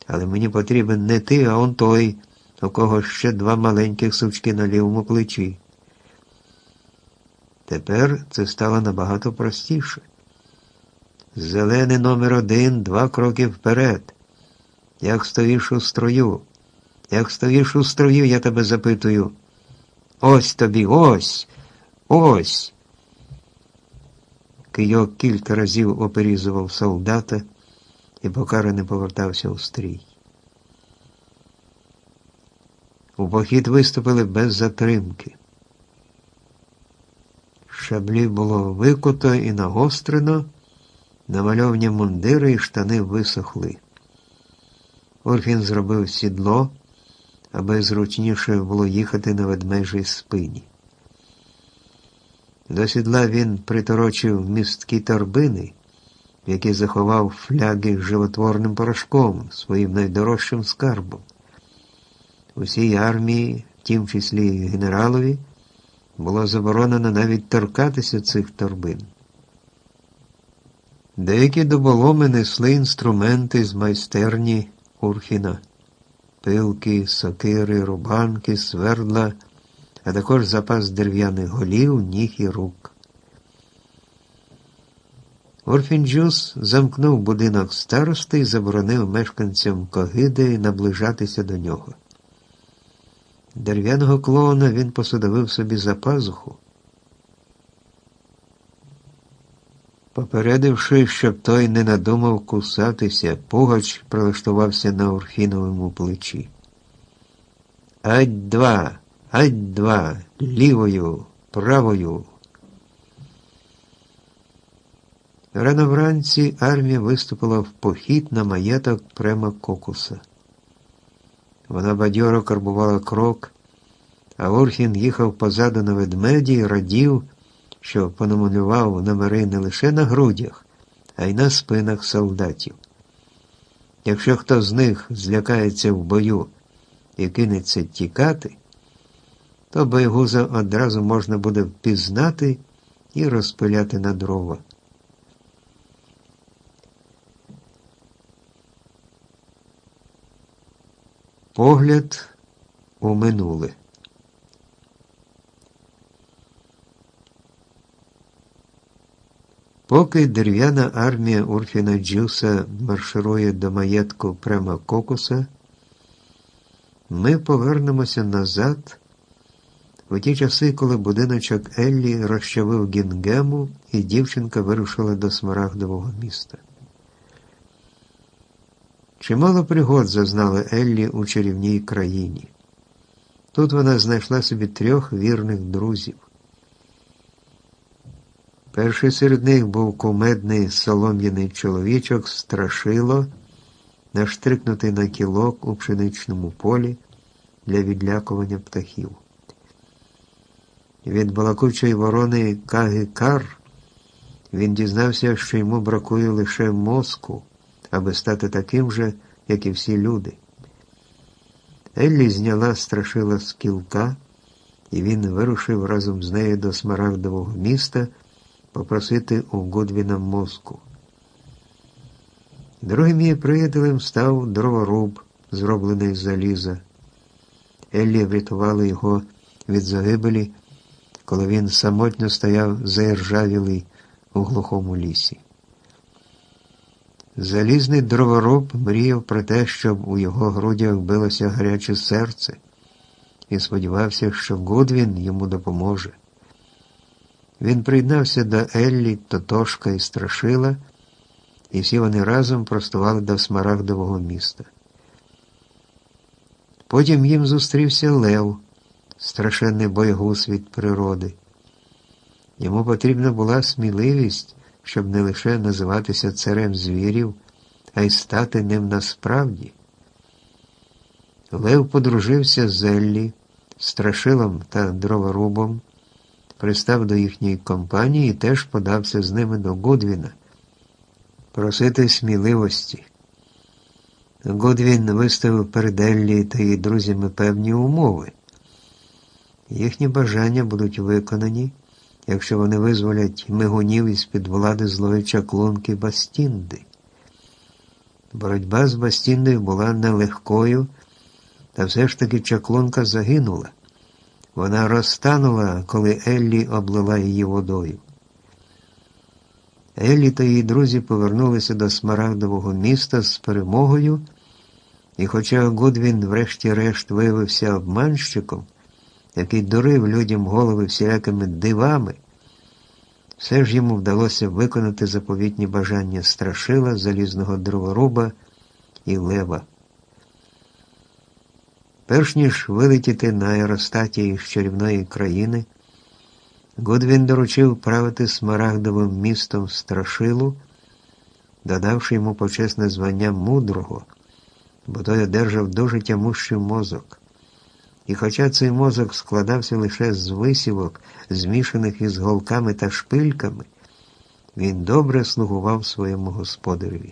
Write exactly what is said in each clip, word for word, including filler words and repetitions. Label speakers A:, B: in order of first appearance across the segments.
A: Але мені потрібен не ти, а он той, у кого ще два маленьких сучки на лівому плечі. Тепер це стало набагато простіше. Зелений номер один, два кроки вперед. Як стоїш у строю? Як стоїш у строю, я тебе запитую. Ось тобі, ось, ось. Кийок кілька разів оперізував солдата і покараний повертався у стрій. У похід виступили без затримки. Шаблі було викуто і нагострено, намальовані мундири і штани висохли. Урфін зробив сідло, аби зручніше було їхати на ведмежій спині. До сідла він приторочив місткі торбини, в які заховав фляги з животворним порошком, своїм найдорожчим скарбом. Усій армії, в тім числі і генералові, було заборонено навіть торкатися цих торбин. Деякі дуболоми несли інструменти з майстерні Урфіна. Пилки, сокири, рубанки, свердла, а також запас дерев'яних голів, ніг і рук. Урфін-Джюс замкнув будинок старости і заборонив мешканцям Когиди наближатися до нього. Дерев'яного клоуна він посадовив собі за пазуху, попередивши, щоб той не надумав кусатися, Пугач прилаштувався на Урфіновому плечі. «Ать-два! Ать-два! Лівою! Правою!» Рано вранці армія виступила в похід на маєток Према Кокуса. Вона бадьоро карбувала крок, а Урфін їхав позаду на ведмеді і радів, що понамалював номери не лише на грудях, а й на спинах солдатів. Якщо хто з них злякається в бою і кинеться тікати, то боягуза одразу можна буде впізнати і розпиляти на дрова. Погляд у минуле. Поки дерев'яна армія Урфіна-Джюса марширує до маєтку Према Кокуса, ми повернемося назад у ті часи, коли будиночок Еллі розчавив Гінгему і дівчинка вирушила до Смарагдового міста. Чимало пригод зазнала Еллі у чарівній країні. Тут вона знайшла собі трьох вірних друзів. Перший серед них був кумедний солом'яний чоловічок Страшило, наштрикнутий на кілок у пшеничному полі для відлякування птахів. Від балакучої ворони Каги-Кар він дізнався, що йому бракує лише мозку, аби стати таким же, як і всі люди. Еллі зняла Страшила з кілка, і він вирушив разом з нею до Смарагдового міста попросити у Гудвіна мозку. Другим її приятелем став дроворуб, зроблений з заліза. Еллі врятувала його від загибелі, коли він самотньо стояв заіржавілий у глухому лісі. Залізний дроворуб мріяв про те, щоб у його грудях билося гаряче серце, і сподівався, що Гудвін йому допоможе. Він приєднався до Еллі, Тотошка і Страшила, і всі вони разом простували до Смарагдового міста. Потім їм зустрівся Лев, страшенний боягуз від природи. Йому потрібна була сміливість, щоб не лише називатися царем звірів, а й стати ним насправді. Лев подружився з Еллі, Страшилом та дроворубом, пристав до їхньої компанії і теж подався з ними до Гудвіна просити сміливості. Гудвін виставив перед Еллі та її друзями певні умови. Їхні бажання будуть виконані, якщо вони визволять мигунів із-під влади злої чаклунки Бастінди. Боротьба з Бастіндою була нелегкою, та все ж таки чаклунка загинула. Вона розтанула, коли Еллі облила її водою. Еллі та її друзі повернулися до Смарагдового міста з перемогою, і хоча Гудвін врешті-решт виявився обманщиком, який дурив людям голови всілякими дивами, все ж йому вдалося виконати заповітні бажання Страшила, Залізного дроворуба і Лева. Перш ніж вилетіти на аеростаті із чарівної країни, Гудвін доручив правити Смарагдовим містом Страшилу, додавши йому почесне звання мудрого, бо той одержав дуже тямущий мозок. І хоча цей мозок складався лише з висівок, змішаних із голками та шпильками, він добре слугував своєму господареві.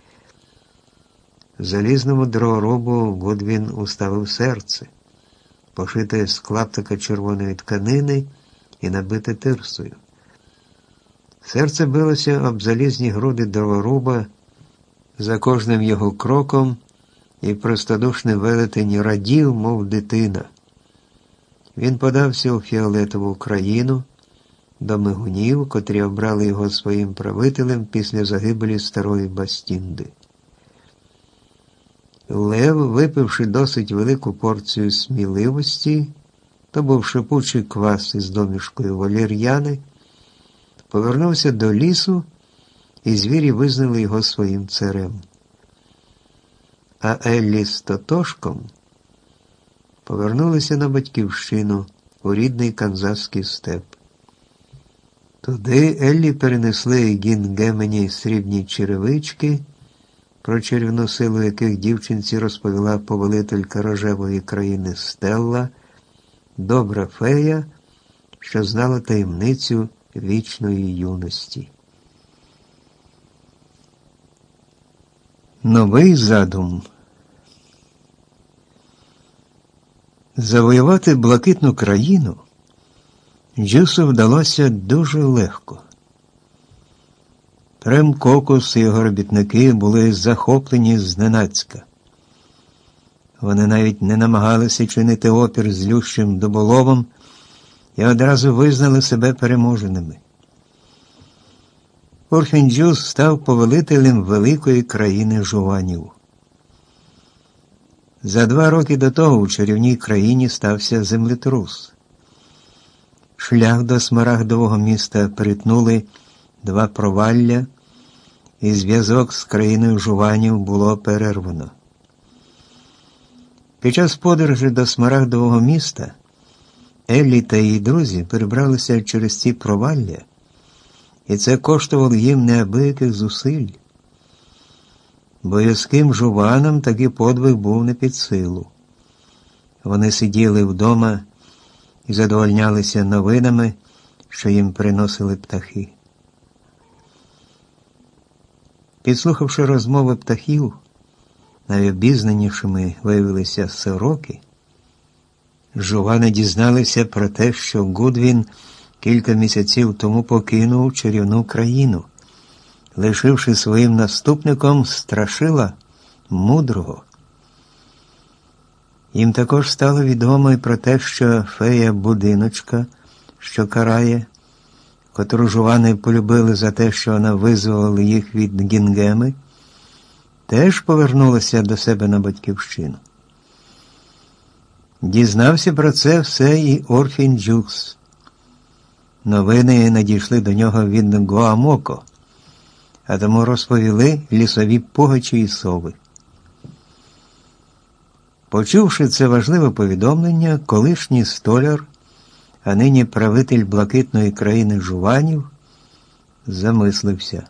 A: Залізному дроворубу Гудвін уставив серце, пошите з клаптика червоної тканини і набите тирсою. Серце билося об залізні груди дроворуба за кожним його кроком, і простодушний велетень радів, мов дитина. Він подався у фіолетову країну, до мигунів, котрі обрали його своїм правителем після загибелі старої Бастінди. Лев, випивши досить велику порцію сміливості, то був шипучий квас із домішкою валір'яни, повернувся до лісу, і звірі визнали його своїм царем. А Еллі з Тотошком повернулися на батьківщину у рідний канзаський степ. Туди Еллі перенесли Гінгемені срібні черевички, про чарівну силу яких дівчинці розповіла повелителька рожевої країни Стелла, добра фея, що знала таємницю вічної юності. Новий задум. Завоювати блакитну країну Джусу вдалося дуже легко. Прем Кокус і його робітники були захоплені зненацька. Вони навіть не намагалися чинити опір злющим доболовом і одразу визнали себе переможеними. Урфін-Джус став повелителем великої країни жуванів. За два роки до того у чарівній країні стався землетрус. Шлях до Смарагдового міста перетнули два провалля, і зв'язок з країною жуванів було перервано. Під час подорожі до Смарагдового міста Еллі та її друзі перебралися через ці провалля, і це коштувало їм неабияких зусиль. Боязким жуванам такий подвиг був не під силу. Вони сиділи вдома і задовольнялися новинами, що їм приносили птахи. Підслухавши розмови птахів, найобізнанішими виявилися сороки, жувани дізналися про те, що Гудвін кілька місяців тому покинув чарівну країну, лишивши своїм наступником Страшила, мудрого. Їм також стало відомо і про те, що фея-будиночка, що карає, котру жувани полюбили за те, що вона визволила їх від Гінгеми, теж повернулася до себе на батьківщину. Дізнався про це все і Урфін-Джус. Новини надійшли до нього від Гуамоко, а тому розповіли лісові пугачі і сови. Почувши це важливе повідомлення, колишній столяр, а нині правитель блакитної країни жуванів, замислився.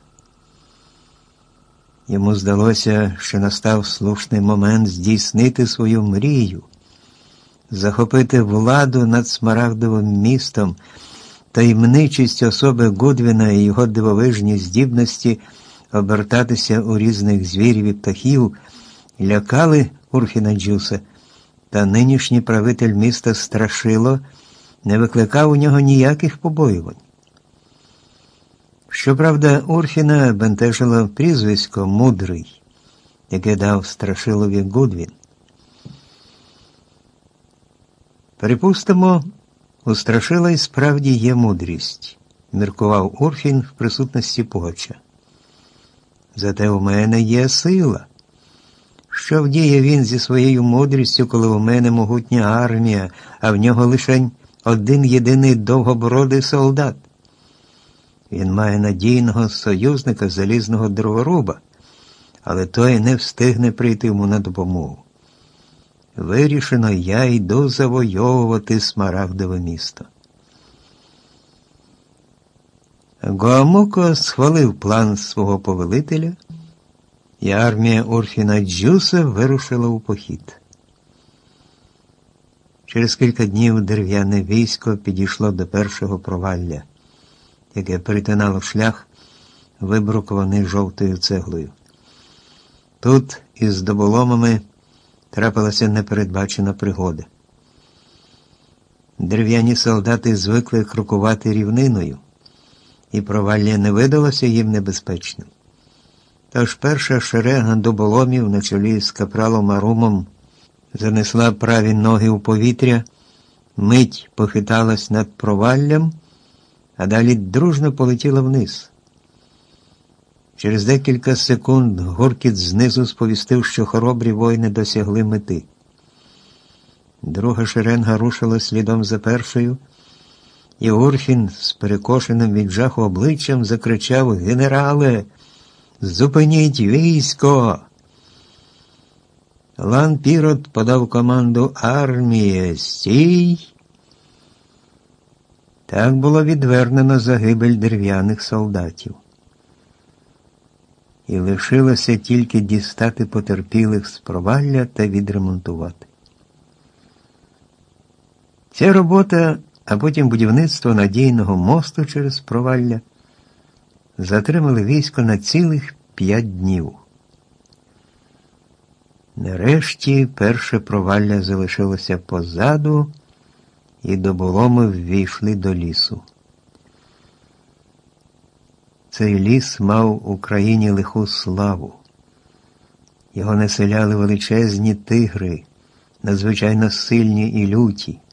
A: Йому здалося, що настав слушний момент здійснити свою мрію, захопити владу над Смарагдовим містом. Таємничість особи Гудвіна і його дивовижні здібності обертатися у різних звірів і птахів лякали Урфіна-Джуса, та нинішній правитель міста Страшило не викликав у нього ніяких побоювань. Щоправда, Урфіна бентежило прізвисько «Мудрий», яке дав Страшилові Гудвін. Припустимо, у Страшила й справді є мудрість, міркував Урфін в присутності Пугача. Зате у мене є сила. Що вдіє він зі своєю мудрістю, коли у мене могутня армія, а в нього лише один єдиний довгобородий солдат? Він має надійного союзника залізного дроворуба, але той не встигне прийти йому на допомогу. Вирішено, я йду завойовувати Смарагдове місто. Гоамуко схвалив план свого повелителя, і армія Урфіна Джуса вирушила у похід. Через кілька днів дерев'яне військо підійшло до першого провалля, яке перетинало шлях, вибрукований жовтою цеглою. Тут із доболомами трапилася непередбачена пригода. Дерев'яні солдати звикли крокувати рівниною, і провалля не видалося їм небезпечним. Тож перша шерега доболомів на чолі з капралом Арумом занесла праві ноги у повітря, мить похиталась над проваллям, а далі дружно полетіла вниз. Через декілька секунд гуркіт знизу сповістив, що хоробрі воїни досягли мети. Друга шеренга рушила слідом за першою, і Урфін з перекошеним від жаху обличчям закричав: «Генерале, зупиніть військо!» Лан Пірот подав команду: «Армія, стій!» Так було відвернено загибель дерев'яних солдатів. І лишилося тільки дістати потерпілих з провалля та відремонтувати. Ця робота, а потім будівництво надійного мосту через провалля затримали військо на цілих п'ять днів. Нарешті перше провалля залишилося позаду, і доболоми ввійшли до лісу. Цей ліс мав у країні лиху славу. Його населяли величезні тигри, надзвичайно сильні і люті.